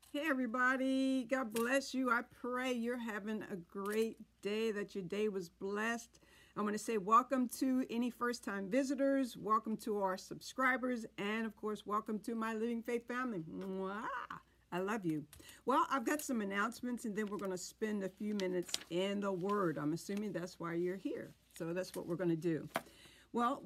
Hey, everybody. God bless you. I pray you're having a great day, that your day was blessed. I want to say welcome to any first time visitors, welcome to our subscribers, and of course, welcome to my Living Faith family. Mwah! I love you. Well, I've got some announcements, and then we're going to spend a few minutes in the Word. I'm assuming that's why you're here. So that's what we're going to do. Well,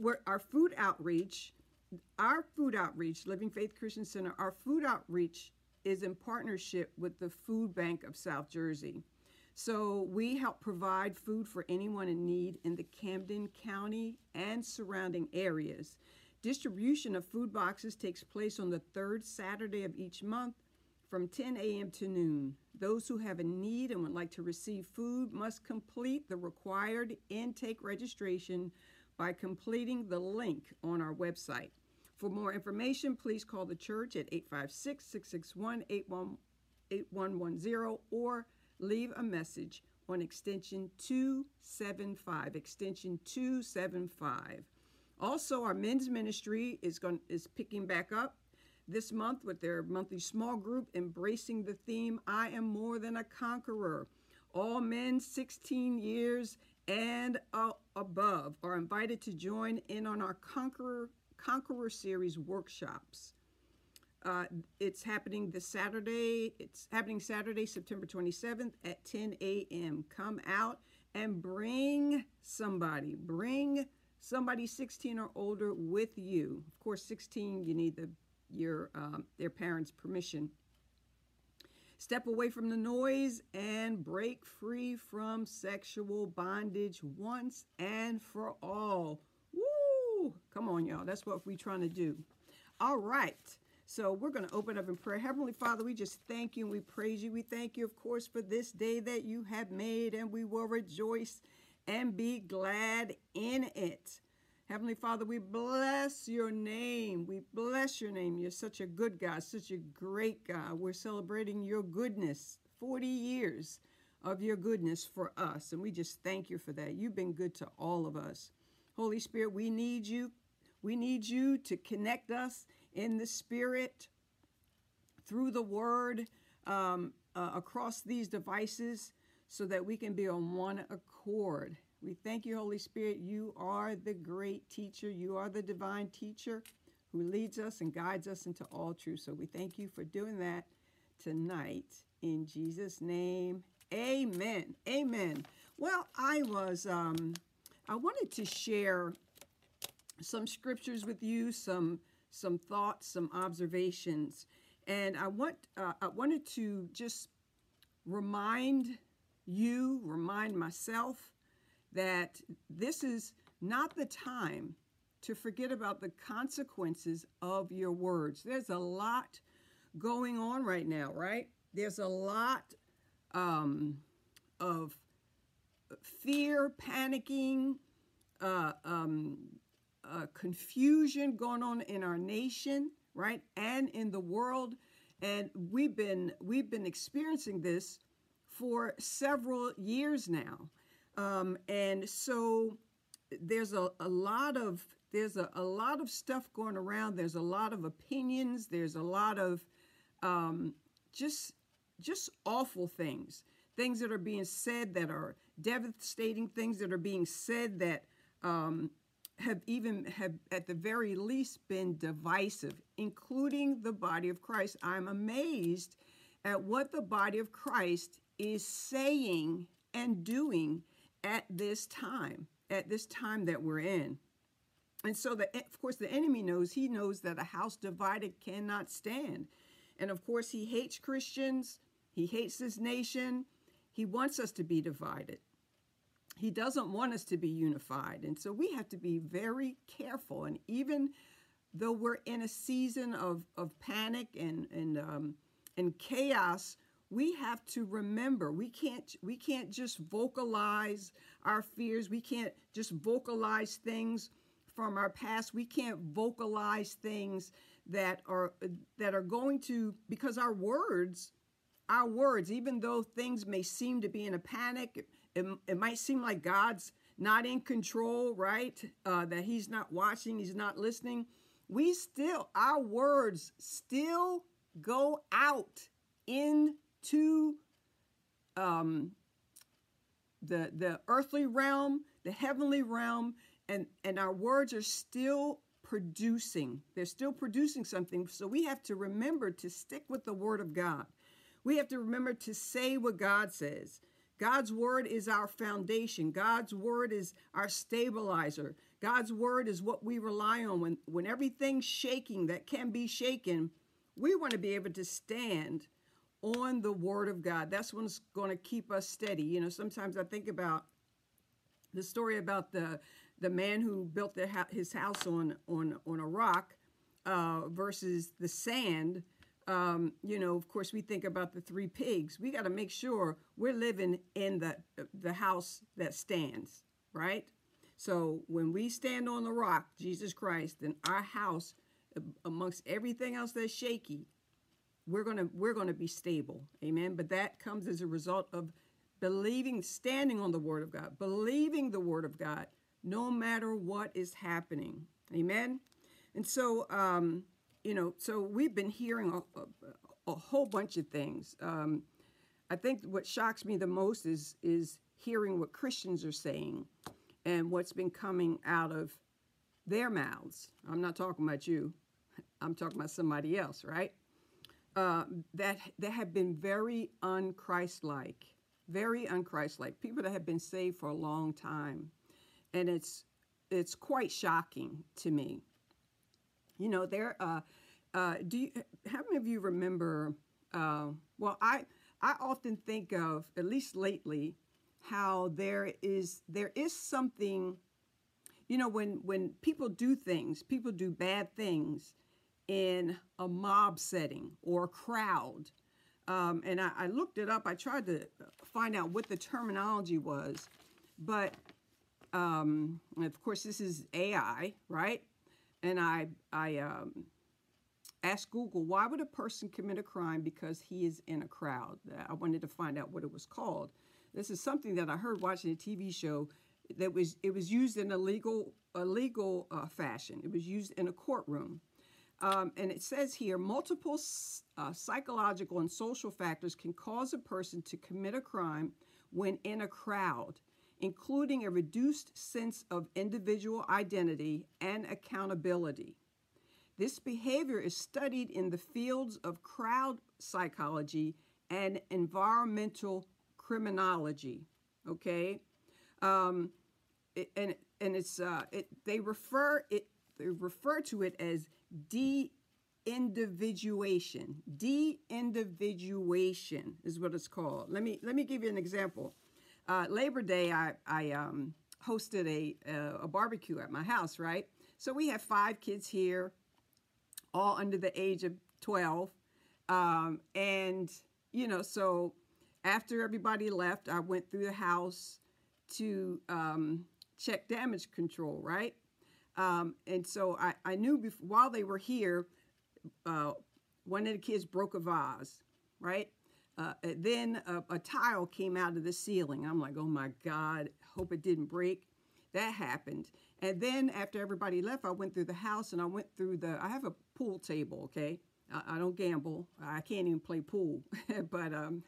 our food outreach, Living Faith Christian Center, our food outreach is in partnership with the Food Bank of South Jersey. So we help provide food for anyone in need in the Camden County and surrounding areas. Distribution of food boxes takes place on the third Saturday of each month from 10 a.m. to noon. Those who have a need and would like to receive food must complete the required intake registration by completing the link on our website. For more information, please call the church at 856-661-8110 or leave a message on extension 275, extension 275. Also, our men's ministry is picking back up this month with their monthly small group, embracing the theme, I am more than a conqueror. All men 16 years and above are invited to join in on our Conqueror Series workshops. It's happening this Saturday. It's happening Saturday, September 27th at 10 a.m. Come out and bring somebody. Bring somebody 16 or older with you. Of course, 16, you need their parents' permission. Step away from the noise and break free from sexual bondage once and for all. Woo! Come on, y'all. That's what we're trying to do. All right. So we're going to open up in prayer. Heavenly Father, we just thank you and we praise you. We thank you, of course, for this day that you have made, and we will rejoice and be glad in it. Heavenly Father, we bless your name. We bless your name. You're such a good God, such a great God. We're celebrating your goodness, 40 years of your goodness for us. And we just thank you for that. You've been good to all of us. Holy Spirit, we need you. We need you to connect us in the Spirit through the Word across these devices so that we can be on one accord. We thank you, Holy Spirit. You are the great teacher. You are the divine teacher who leads us and guides us into all truth. So we thank you for doing that tonight. In Jesus' name, amen. Amen. Well, I wanted to share some scriptures with you, some thoughts, some observations. And I wanted to just remind myself that this is not the time to forget about the consequences of your words. There's a lot going on right now, right? There's a lot of fear, panicking, confusion going on in our nation, right, and in the world. And we've been experiencing this for several years now. And so there's a lot of stuff going around. There's a lot of opinions. There's a lot of just awful things that are being said that are devastating, things that are being said that have at the very least been divisive, including the body of Christ. I'm amazed at what the body of Christ is saying and doing at this time that we're in. And so, of course, the enemy knows that a house divided cannot stand. And of course, he hates Christians. He hates this nation. He wants us to be divided. He doesn't want us to be unified. And so we have to be very careful. And even though we're in a season of panic and chaos, we have to remember we can't just vocalize our fears. We can't just vocalize things from our past. We can't vocalize things that are going to, because our words, even though things may seem to be in a panic, it might seem like God's not in control, right? That he's not watching, he's not listening. Our words still go out into the earthly realm, the heavenly realm, and our words are still producing. They're still producing something. So we have to remember to stick with the word of God. We have to remember to say what God says. God's word is our foundation. God's word is our stabilizer. God's word is what we rely on. When everything's shaking that can be shaken, we want to be able to stand on the word of God. That's what's going to keep us steady. You know, sometimes I think about the story about the man who built his house on a rock versus the sand. You know, of course, we think about the three pigs. We got to make sure we're living in the house that stands, right? So when we stand on the rock, Jesus Christ, then our house, amongst everything else that's shaky, we're gonna be stable. Amen. But that comes as a result of believing, standing on the word of God, believing the word of God, no matter what is happening. Amen. And so, you know, so we've been hearing a whole bunch of things. I think what shocks me the most is hearing what Christians are saying and what's been coming out of their mouths. I'm not talking about you. I'm talking about somebody else, right? That have been very un-Christ-like, very un-Christ-like, people that have been saved for a long time. And it's quite shocking to me. You know, how many of you remember, well, I often think of, at least lately, how there is something, you know, when people do things, people do bad things in a mob setting or a crowd. And I looked it up. I tried to find out what the terminology was, but of course this is AI, right? And I asked Google, why would a person commit a crime because he is in a crowd? I wanted to find out what it was called. This is something that I heard watching a TV show that it was used in a legal fashion. It was used in a courtroom. And it says here, multiple psychological and social factors can cause a person to commit a crime when in a crowd, including a reduced sense of individual identity and accountability. This behavior is studied in the fields of crowd psychology and environmental criminology. Okay, they refer to it as de-individuation. De-individuation is what it's called. Let me give you an example. Labor Day, I hosted a barbecue at my house, right? So we have 5 kids here, all under the age of 12. And, you know, so after everybody left, I went through the house to check damage control, right? And so I knew while they were here, one of the kids broke a vase, right? Then a tile came out of the ceiling. I'm like, oh my God, hope it didn't break. That happened. And then after everybody left, I went through the house and I went through I have a pool table, okay? I don't gamble. I can't even play pool. But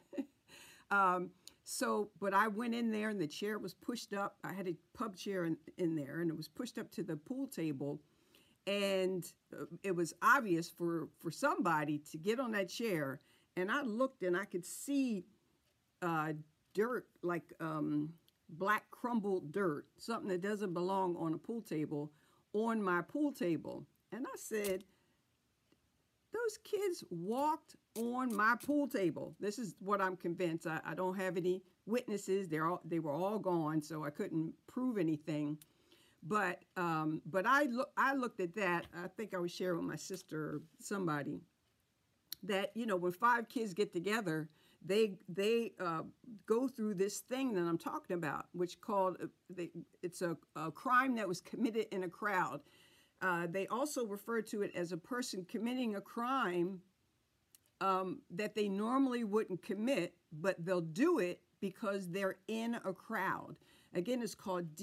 but I went in there and the chair was pushed up. I had a pub chair in there and it was pushed up to the pool table. And it was obvious for somebody to get on that chair. And I looked and I could see dirt, like black crumbled dirt, something that doesn't belong on a pool table, on my pool table. And I said, those kids walked on my pool table. This is what I'm convinced. I don't have any witnesses. They were all gone, so I couldn't prove anything. But I looked at that. I think I was sharing with my sister or somebody that, you know, when 5 kids get together, they go through this thing that I'm talking about, which it's a crime that was committed in a crowd. They also refer to it as a person committing a crime that they normally wouldn't commit, but they'll do it because they're in a crowd. Again, it's called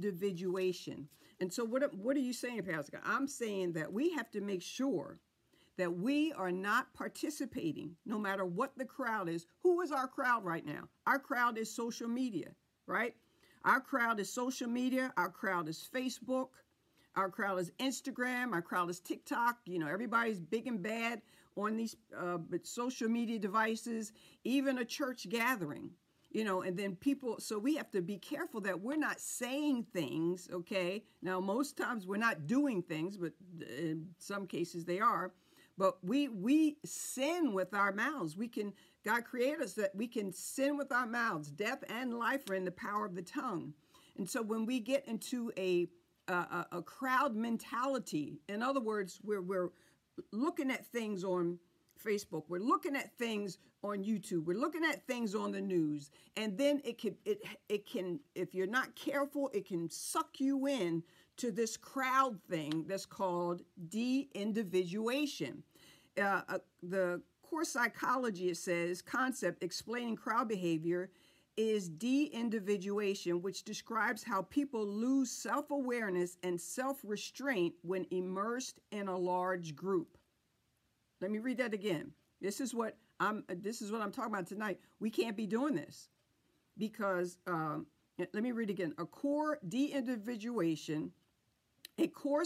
de-individuation. And so what are you saying, Pastor? I'm saying that we have to make sure that we are not participating no matter what the crowd is. Who is our crowd right now? Our crowd is social media, right? Our crowd is social media. Our crowd is Facebook. Our crowd is Instagram. Our crowd is TikTok. You know, everybody's big and bad on these social media devices, even a church gathering, you know, and then people, so we have to be careful that we're not saying things, okay? Now, most times we're not doing things, but in some cases they are. But we sin with our mouths. God created us that we can sin with our mouths. Death and life are in the power of the tongue. And so when we get into a crowd mentality, in other words, we're looking at things on Facebook, we're looking at things on YouTube, we're looking at things on the news, and then it can, if you're not careful, it can suck you in to this crowd thing that's called de-individuation. The core psychology, it says, concept explaining crowd behavior is de-individuation, which describes how people lose self-awareness and self-restraint when immersed in a large group. Let me read that again. This is what I'm talking about tonight. We can't be doing this because, let me read again. A core de-individuation, a core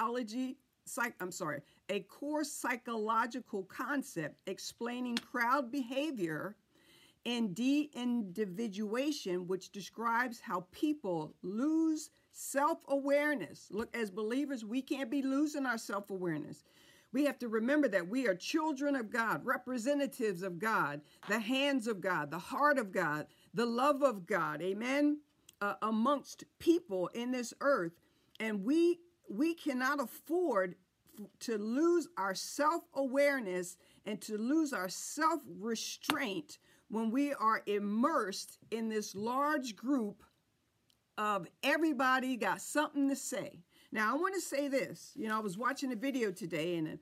psychological concept explaining crowd behavior and de-individuation, which describes how people lose self-awareness. Look, as believers, we can't be losing our self-awareness. We have to remember that we are children of God, representatives of God, the hands of God, the heart of God, the love of God, amen, amongst people in this earth. And we cannot afford to lose our self-awareness and to lose our self-restraint when we are immersed in this large group of everybody got something to say. Now, I want to say this. You know, I was watching a video today, and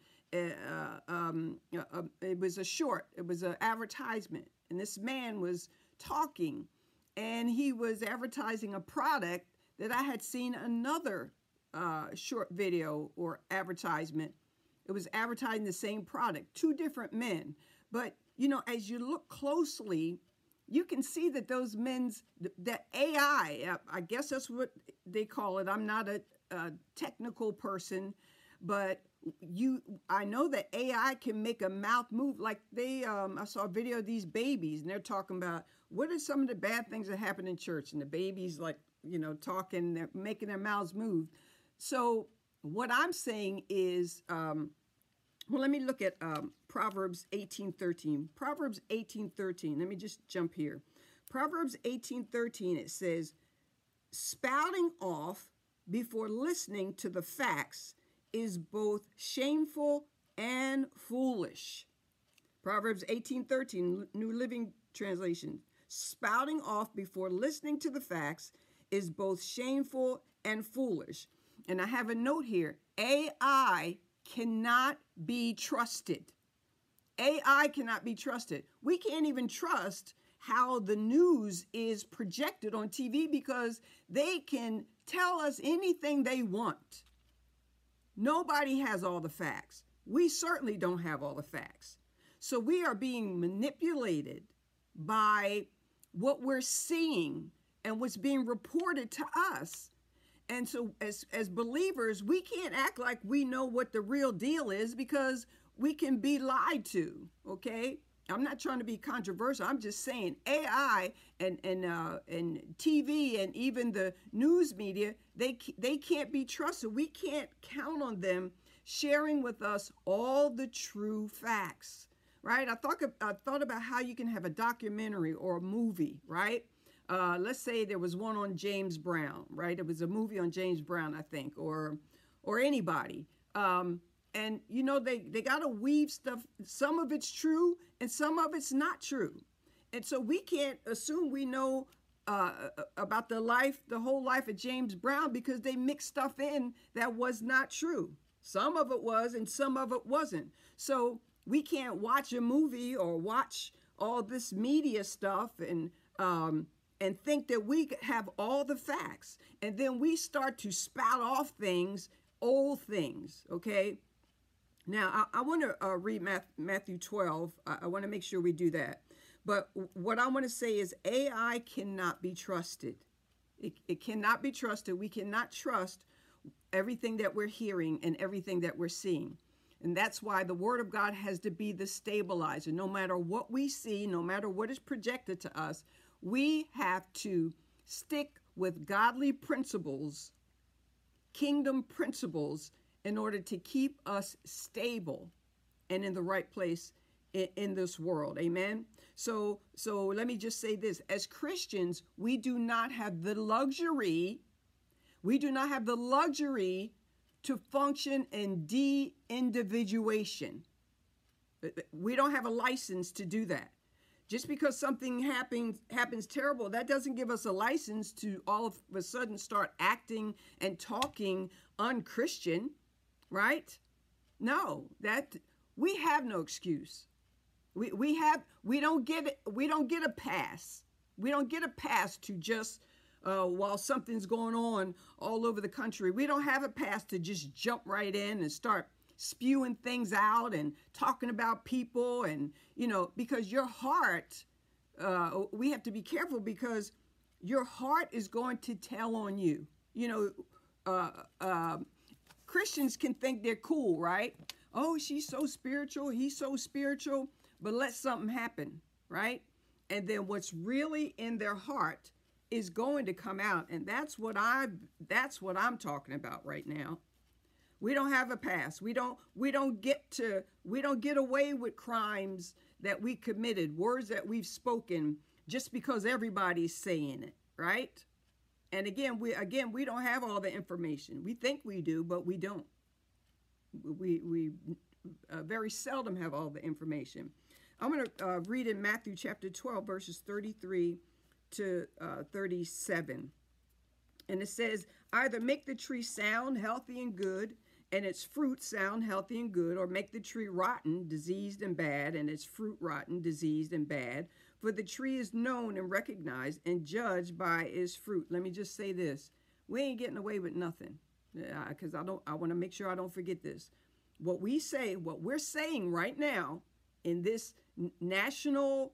it was a short. It was an advertisement, and this man was talking, and he was advertising a product that I had seen another short video or advertisement. It was advertising the same product, two different men. But, you know, as you look closely, you can see that those men's, that AI, I guess that's what they call it. I'm not a technical person, but I know that AI can make a mouth move. Like I saw a video of these babies, and they're talking about what are some of the bad things that happen in church, and the babies, like, you know, talking, they're making their mouths move. So what I'm saying is, well, let me look at Proverbs 18:13. Proverbs 18:13. Let me just jump here. Proverbs 18:13. It says, "Spouting off before listening to the facts is both shameful and foolish." Proverbs 18:13, New Living Translation. "Spouting off before listening to the facts is both shameful and foolish." And I have a note here. AI cannot be trusted. AI cannot be trusted. We can't even trust how the news is projected on TV because they can tell us anything they want. Nobody has all the facts. We certainly don't have all the facts. So we are being manipulated by what we're seeing and what's being reported to us. And so as believers, we can't act like we know what the real deal is because we can be lied to, okay? I'm not trying to be controversial. I'm just saying AI and TV and even the news media, they can't be trusted. We can't count on them sharing with us all the true facts, right? I thought about how you can have a documentary or a movie, right? Let's say there was one on James Brown, right? It was a movie on James Brown, I think, or anybody. And, you know, they got to weave stuff. Some of it's true and some of it's not true. And so we can't assume we know about the whole life of James Brown because they mixed stuff in that was not true. Some of it was and some of it wasn't. So we can't watch a movie or watch all this media stuff and think that we have all the facts. And then we start to spout off things, old things, okay? Now, I want to read Matthew 12. I want to make sure we do that. But what I want to say is AI cannot be trusted. It cannot be trusted. We cannot trust everything that we're hearing and everything that we're seeing. And that's why the Word of God has to be the stabilizer. No matter what we see, no matter what is projected to us, we have to stick with godly principles, kingdom principles, in order to keep us stable and in the right place in this world. Amen. So let me just say this. As Christians, we do not have the luxury to function in de-individuation. We don't have a license to do that. Just because something happens terrible, that doesn't give us a license to all of a sudden start acting and talking unchristian, right? No, that we have no excuse. We don't get a pass. We don't get a pass to just while something's going on all over the country. We don't have a pass to just jump right in and start spewing things out and talking about people. And, because your heart, we have to be careful because your heart is going to tell on you. Christians can think they're cool, right? Oh, she's so spiritual. He's so spiritual. But let something happen, right? And then what's really in their heart is going to come out. And that's what I'm talking about right now. We don't have a past. We don't get away with crimes that we committed, words that we've spoken just because everybody's saying it, right? And again, we don't have all the information. We think we do, but we don't. We very seldom have all the information. I'm going to read in Matthew chapter 12, verses 33 to 37. And it says, either make the tree sound, healthy and good, and its fruit sound, healthy and good, or make the tree rotten, diseased and bad, and its fruit rotten, diseased and bad. For the tree is known and recognized and judged by its fruit. Let me just say this. We ain't getting away with nothing, because I want to make sure I don't forget this. What we're saying right now in this national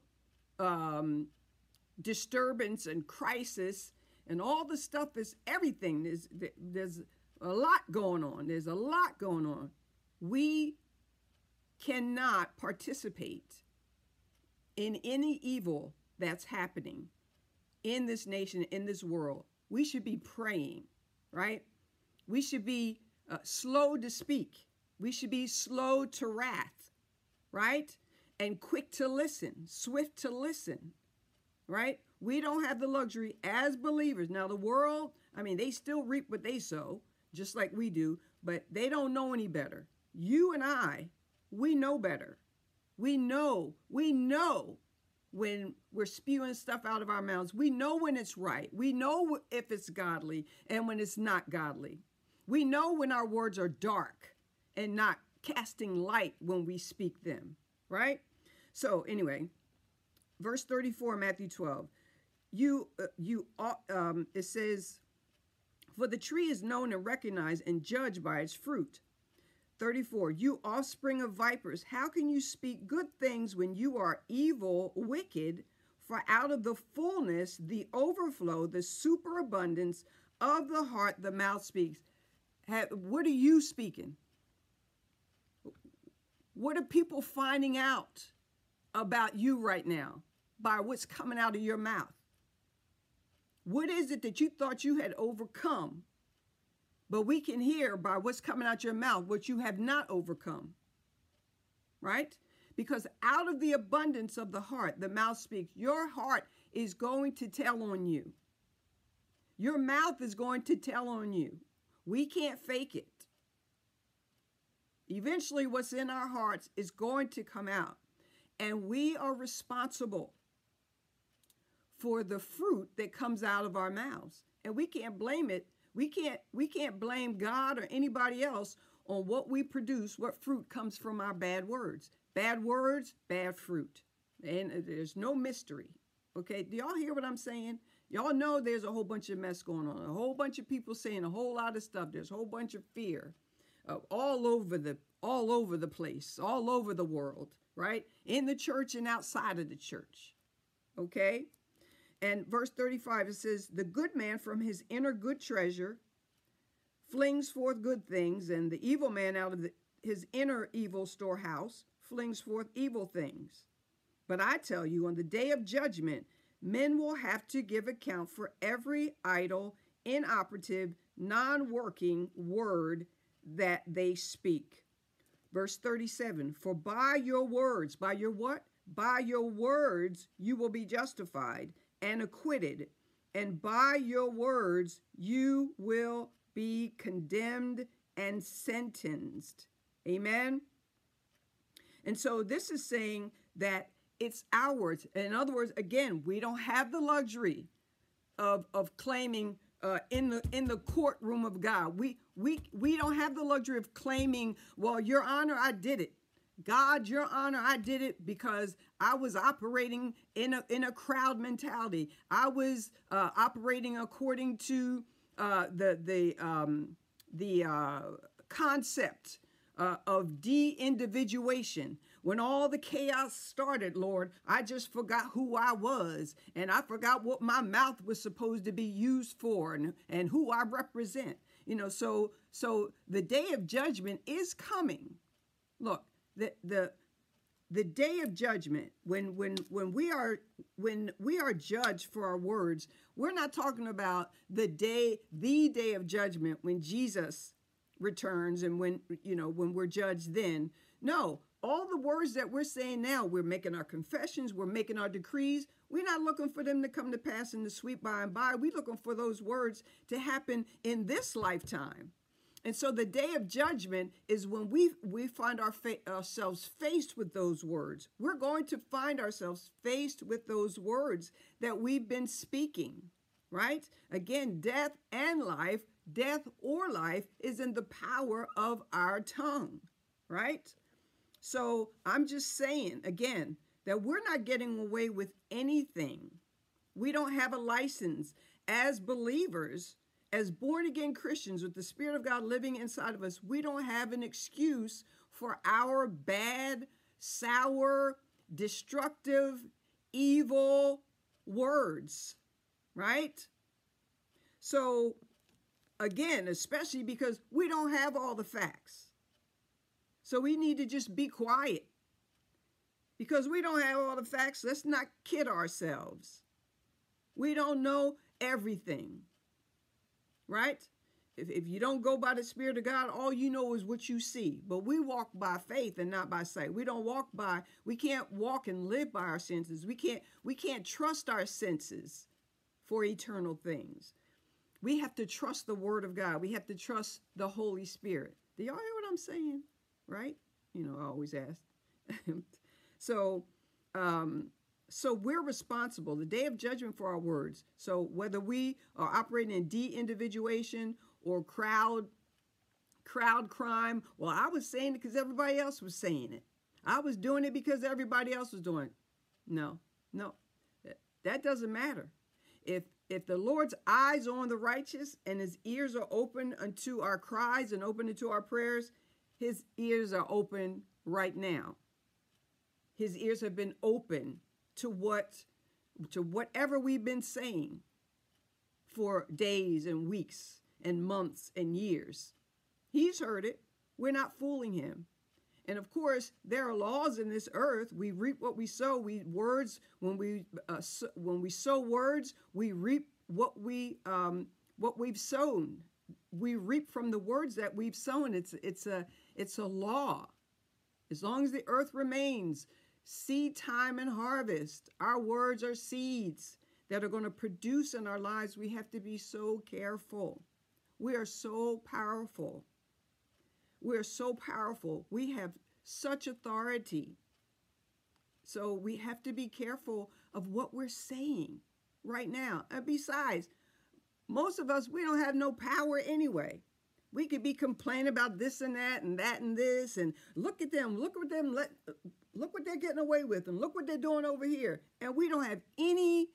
disturbance and crisis and all the stuff is everything. There's a lot going on. There's a lot going on. We cannot participate in any evil that's happening in this nation, in this world. We should be praying, right? We should be slow to speak. We should be slow to wrath, right? And quick to listen, swift to listen, right? We don't have the luxury as believers. Now, the world, they still reap what they sow, just like we do, but they don't know any better. You and I, we know better. We know when we're spewing stuff out of our mouths. We know when it's right. We know if it's godly and when it's not godly. We know when our words are dark and not casting light when we speak them, right? So anyway, verse 34, Matthew 12, it says, for the tree is known and recognized and judged by its fruit. 34, you offspring of vipers, how can you speak good things when you are evil, wicked? For out of the fullness, the overflow, the superabundance of the heart, the mouth speaks. What are you speaking? What are people finding out about you right now by what's coming out of your mouth? What is it that you thought you had overcome? But we can hear by what's coming out your mouth what you have not overcome, right? Because out of the abundance of the heart, the mouth speaks. Your heart is going to tell on you. Your mouth is going to tell on you. We can't fake it. Eventually, what's in our hearts is going to come out. And we are responsible for the fruit that comes out of our mouths. And we can't blame it. We can't blame God or anybody else on what we produce, what fruit comes from our bad words. Bad words, bad fruit. And there's no mystery. Okay, do y'all hear what I'm saying? Y'all know there's a whole bunch of mess going on. A whole bunch of people saying a whole lot of stuff. There's a whole bunch of fear all over all over the place, all over the world, right? In the church and outside of the church. Okay? And verse 35, it says, the good man from his inner good treasure flings forth good things, and the evil man out of his inner evil storehouse flings forth evil things. But I tell you, on the day of judgment, men will have to give account for every idle, inoperative, non-working word that they speak. Verse 37, for by your words, by your what? By your words you will be justified and acquitted, and by your words you will be condemned and sentenced. Amen? And so this is saying that it's ours. In other words, again, we don't have the luxury of claiming in the courtroom of God. We don't have the luxury of claiming, well, Your Honor, I did it. God, Your Honor, I did it because I was operating in a crowd mentality. I was operating according to the concept of de-individuation. When all the chaos started, Lord, I just forgot who I was, and I forgot what my mouth was supposed to be used for, and who I represent. You know, so the day of judgment is coming. Look, the day of judgment, when we are judged for our words, we're not talking about the day of judgment when Jesus returns and when we're judged then. No, all the words that we're saying now, we're making our confessions, we're making our decrees. We're not looking for them to come to pass in the sweet by and by. We're looking for those words to happen in this lifetime. And so the day of judgment is when we find ourselves faced with those words. We're going to find ourselves faced with those words that we've been speaking, right? Again, death or life is in the power of our tongue, right? So I'm just saying, again, that we're not getting away with anything. We don't have a license as believers, as born-again Christians with the Spirit of God living inside of us. We don't have an excuse for our bad, sour, destructive, evil words, right? So again, especially because we don't have all the facts. So we need to just be quiet. Because we don't have all the facts, let's not kid ourselves. We don't know everything, right? If you don't go by the Spirit of God, all you know is what you see. But we walk by faith and not by sight. We can't walk and live by our senses. We can't trust our senses for eternal things. We have to trust the Word of God. We have to trust the Holy Spirit. Do y'all hear what I'm saying? Right? You know, I always ask. So we're responsible, the day of judgment, for our words. So whether we are operating in de-individuation or crowd crime, well, I was saying it because everybody else was saying it. I was doing it because everybody else was doing it. No, that doesn't matter. If the Lord's eyes are on the righteous and his ears are open unto our cries and open unto our prayers, his ears are open right now. His ears have been open to whatever we've been saying for days and weeks and months and years. He's heard it. We're not fooling him. And of course, there are laws in this earth. We reap what we sow. When we sow words, we reap what we've sown. We reap from the words that we've sown. It's a law. As long as the earth remains, seed time and harvest, our words are seeds that are going to produce in our lives. We have to be so careful. We are so powerful. We're so powerful. We have such authority. So we have to be careful of what we're saying right now. And besides, most of us, we don't have no power anyway. We could be complaining about this and that and this, and look at them, look what they're getting away with, and look what they're doing over here. And we don't have any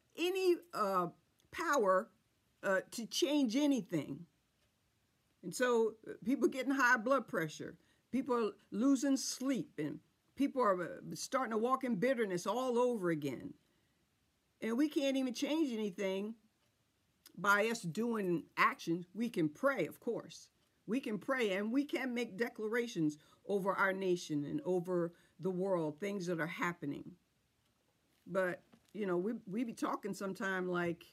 power to change anything. And so people getting high blood pressure, People are losing sleep, and people are starting to walk in bitterness all over again. And we can't even change anything by us doing actions. We can pray, of course. We can pray, and we can make declarations over our nation and over the world, things that are happening. But, you know, we be talking sometime like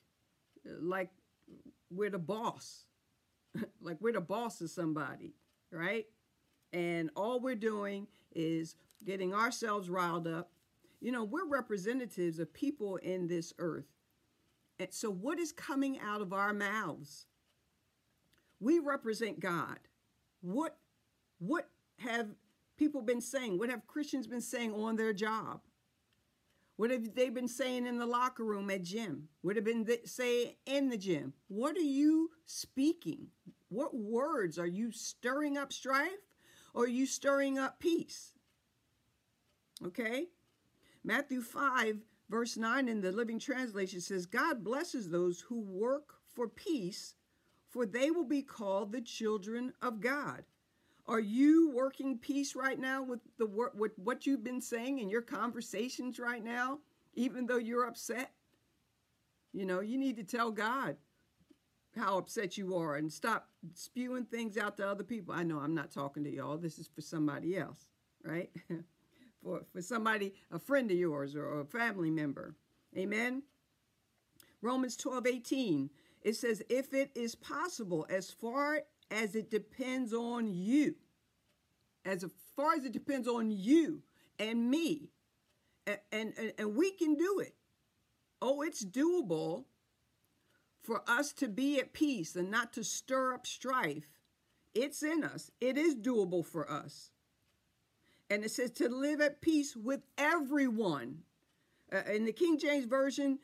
we're the boss, like we're the boss of somebody, right? And all we're doing is getting ourselves riled up. You know, we're representatives of people in this earth. And so what is coming out of our mouths? We represent God. What have people been saying? What have Christians been saying on their job? What have they been saying in the locker room at gym? What have been saying in the gym? What are you speaking? What words are you stirring up strife, or are you stirring up peace? Okay? Matthew 5, verse 9 in the Living Translation says, God blesses those who work for peace, for they will be called the children of God. Are you working peace right now with with what you've been saying in your conversations right now, even though you're upset? You know, you need to tell God how upset you are and stop spewing things out to other people. I know I'm not talking to y'all. This is for somebody else, right? for somebody, a friend of yours or a family member. Amen. Romans 12:18. It says, if it is possible, as far as it depends on you, as far as it depends on you and me, and we can do it. Oh, it's doable for us to be at peace and not to stir up strife. It's in us. It is doable for us. And it says to live at peace with everyone. In the King James Version,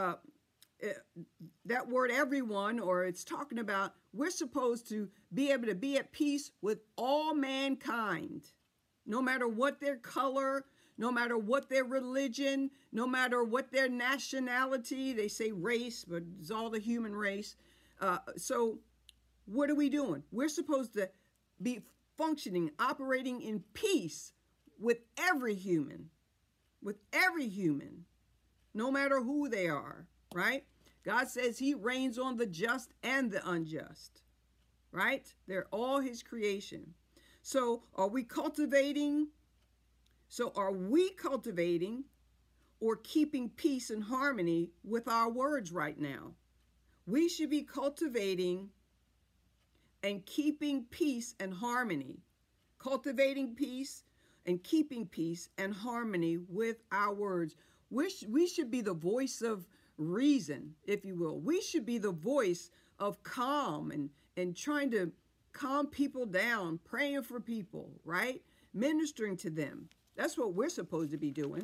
that word everyone, or it's talking about we're supposed to be able to be at peace with all mankind, no matter what their color, no matter what their religion, no matter what their nationality. They say race, but it's all the human race. So what are we doing? We're supposed to be functioning, operating in peace with every human, no matter who they are, right? God says he reigns on the just and the unjust, right? They're all his creation. So are we cultivating or keeping peace and harmony with our words right now? We should be cultivating and keeping peace and harmony, cultivating peace and keeping peace and harmony with our words. We should be the voice of reason, if you will. We should be the voice of calm and trying to calm people down, praying for people, right? Ministering to them. That's what we're supposed to be doing.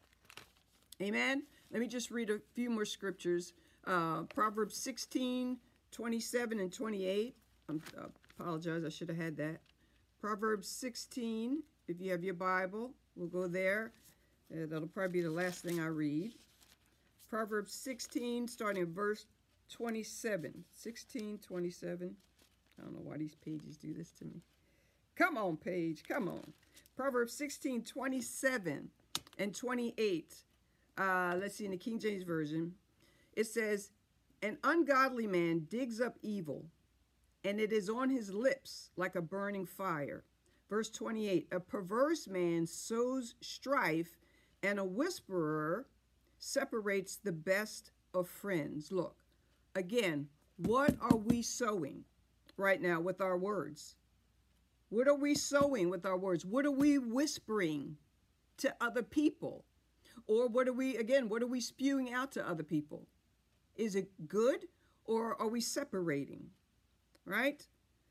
Amen. Let me just read a few more scriptures. Proverbs 16, 27 and 28. I apologize, I should have had that. Proverbs 16, if you have your Bible, we'll go there. That'll probably be the last thing I read. Proverbs 16, starting at verse 27. 16, 27. I don't know why these pages do this to me. Come on, page, come on. Proverbs 16, 27 and 28. Let's see, in the King James Version. It says, an ungodly man digs up evil, and it is on his lips like a burning fire. Verse 28, a perverse man sows strife, and a whisperer separates the best of friends. Look, again, what are we sowing right now with our words? What are we sowing with our words? What are we whispering to other people? Or what are we spewing out to other people? Is it good, or are we separating? Right?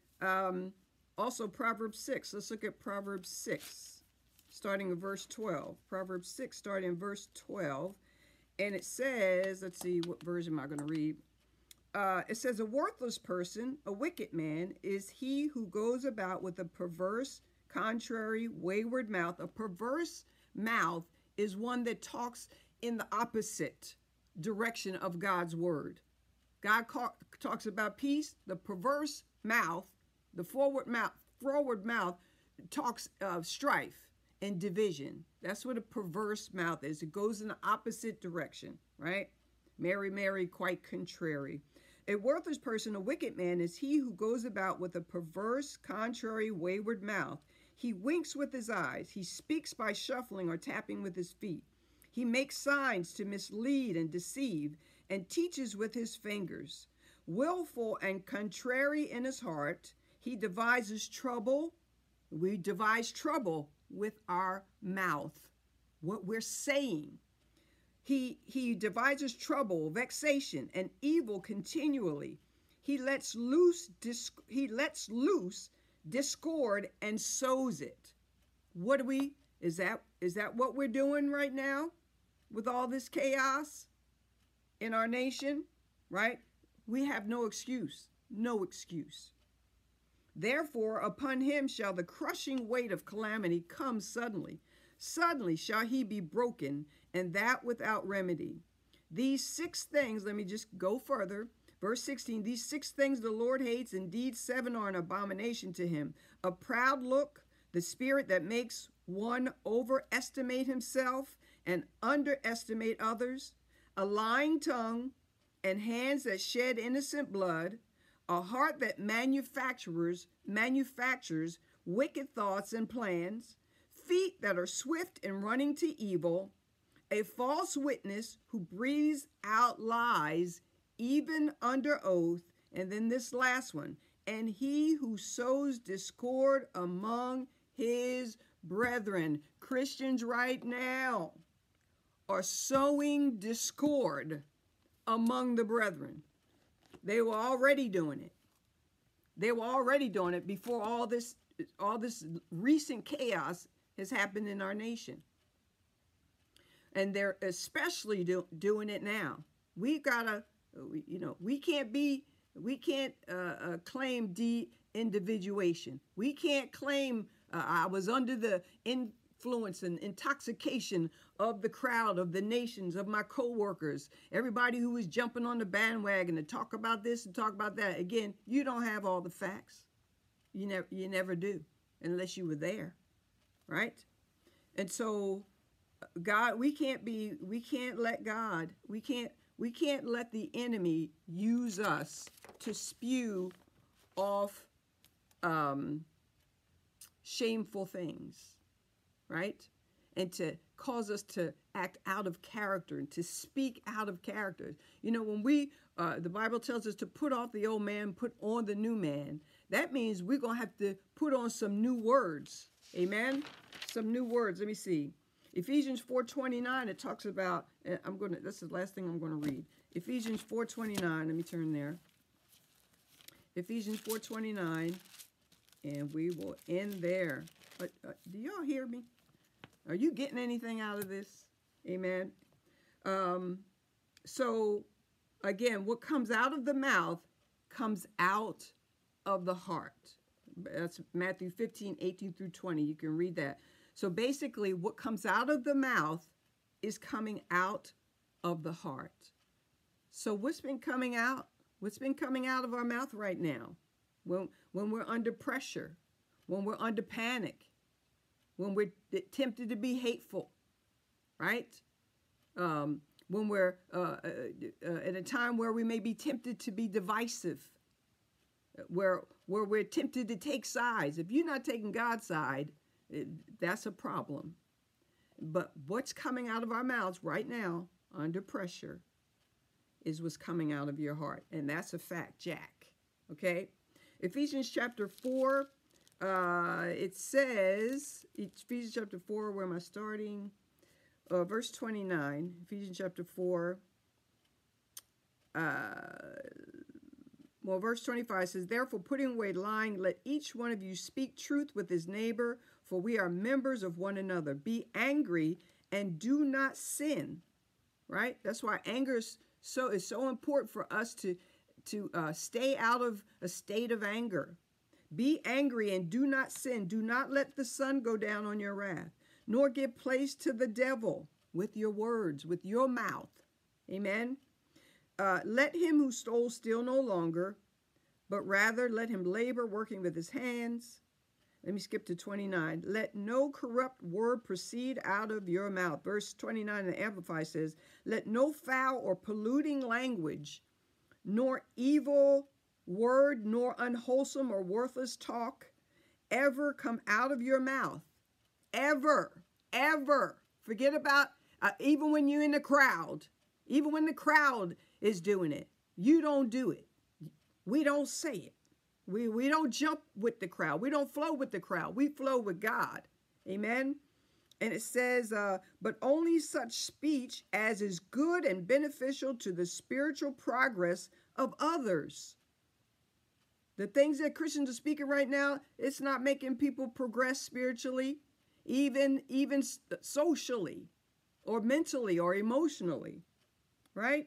Also, Proverbs 6. Let's look at Proverbs 6, starting in verse 12. Proverbs 6, starting in verse 12. And it says, let's see, what version am I going to read? It says, a worthless person, a wicked man, is he who goes about with a perverse, contrary, wayward mouth. A perverse mouth is one that talks in the opposite direction of God's word. God talks about peace. The perverse mouth, the forward mouth talks of strife and division. That's what a perverse mouth is. It goes in the opposite direction, right? Mary, Mary, quite contrary. A worthless person, a wicked man, is he who goes about with a perverse, contrary, wayward mouth. He winks with his eyes. He speaks by shuffling or tapping with his feet. He makes signs to mislead and deceive, and teaches with his fingers. Willful and contrary in his heart, he devises trouble. We devise trouble with our mouth, what we're saying. He devises trouble, vexation, and evil continually. He lets loose discord and sows it. Is that what we're doing right now with all this chaos in our nation, right? We have no excuse, no excuse. Therefore, upon him shall the crushing weight of calamity come suddenly. Suddenly shall he be broken, and that without remedy. These 6 things, let me just go further. Verse 16, these 6 things the Lord hates, indeed 7 are an abomination to him. A proud look, the spirit that makes one overestimate himself and underestimate others, a lying tongue, and hands that shed innocent blood, a heart that manufactures wicked thoughts and plans, feet that are swift in running to evil, a false witness who breathes out lies even under oath, and then this last one, and he who sows discord among his brethren. Christians right now are sowing discord among the brethren. They were already doing it. They were already doing it before all this recent chaos has happened in our nation. And they're especially doing it now. We've got to, we can't claim de-individuation. We can't claim I was under the influence and intoxication of the crowd, of the nations, of my co-workers, everybody who was jumping on the bandwagon to talk about this and talk about that. Again, you don't have all the facts. You never do, unless you were there, right? And so God, we can't let the enemy use us to spew off shameful things, right? And to cause us to act out of character and to speak out of character. When the Bible tells us to put off the old man, put on the new man, that means we're going to have to put on some new words. Amen? Some new words. Let me see. Ephesians 4:29, it talks about, this is the last thing I'm going to read. Ephesians 4:29, let me turn there. Ephesians 4:29, and we will end there. Do y'all hear me? Are you getting anything out of this? Amen. So, again, what comes out of the mouth comes out of the heart. That's Matthew 15:18 through 20. You can read that. So basically, what comes out of the mouth is coming out of the heart. So what's been coming out? What's been coming out of our mouth right now? When we're under pressure, when we're under panic, when we're tempted to be hateful, right? When we're at a time where we may be tempted to be divisive, where we're tempted to take sides. If you're not taking God's side, that's a problem. But what's coming out of our mouths right now, under pressure, is what's coming out of your heart. And that's a fact, Jack. Okay? Ephesians chapter 4, it says, Ephesians chapter 4, where am I starting? Verse 29, Ephesians chapter 4. Verse 25 says, therefore, putting away lying, let each one of you speak truth with his neighbor, for we are members of one another. Be angry and do not sin, right? That's why anger is so important for us to stay out of a state of anger. Be angry and do not sin. Do not let the sun go down on your wrath, nor give place to the devil with your words, with your mouth. Amen. Let him who stole steal no longer, but rather let him labor, working with his hands, Let me skip to 29. Let no corrupt word proceed out of your mouth. Verse 29 in the Amplified says, let no foul or polluting language, nor evil word, nor unwholesome or worthless talk ever come out of your mouth. Ever, ever. Forget about, even when you're in the crowd, even when the crowd is doing it, you don't do it. We don't say it. We don't jump with the crowd. We don't flow with the crowd. We flow with God. Amen. And it says, but only such speech as is good and beneficial to the spiritual progress of others. The things that Christians are speaking right now, it's not making people progress spiritually, even socially or mentally or emotionally, right?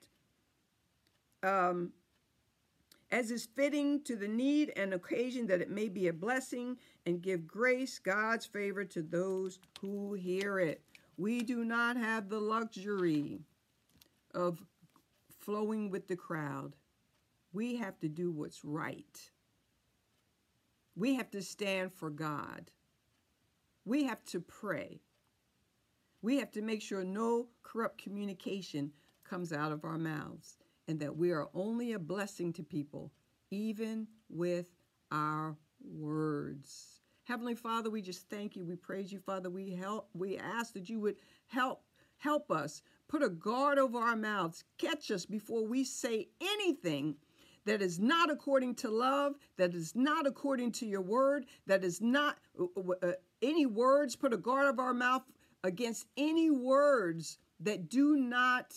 As is fitting to the need and occasion, that it may be a blessing and give grace, God's favor to those who hear it. We do not have the luxury of flowing with the crowd. We have to do what's right. We have to stand for God. We have to pray. We have to make sure no corrupt communication comes out of our mouths, and that we are only a blessing to people, even with our words. Heavenly Father, we just thank you. We praise you, Father. We ask that you would help us. Put a guard over our mouths. Catch us before we say anything that is not according to love, that is not according to your word, that is not any words. Put a guard over our mouth against any words that do not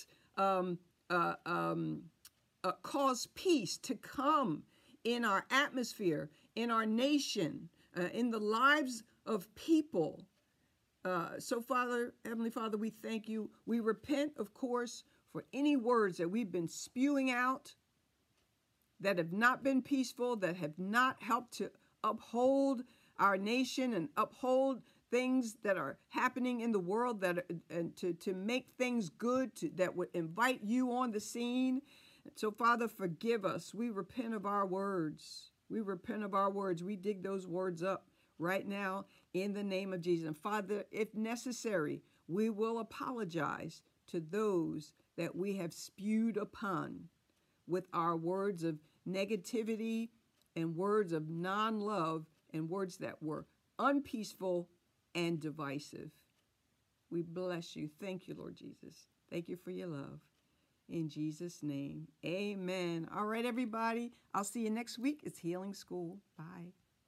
cause peace to come in our atmosphere, in our nation, in the lives of people. So, Father, Heavenly Father, we thank you. We repent, of course, for any words that we've been spewing out that have not been peaceful, that have not helped to uphold our nation and uphold things that are happening in the world, that to make things good, that would invite you on the scene. So, Father, forgive us. We repent of our words. We repent of our words. We dig those words up right now in the name of Jesus. And, Father, if necessary, we will apologize to those that we have spewed upon with our words of negativity and words of non-love and words that were unpeaceful and divisive. We bless you. Thank you, Lord Jesus. Thank you for your love. In Jesus' name, amen. All right, everybody. I'll see you next week. It's Healing School. Bye.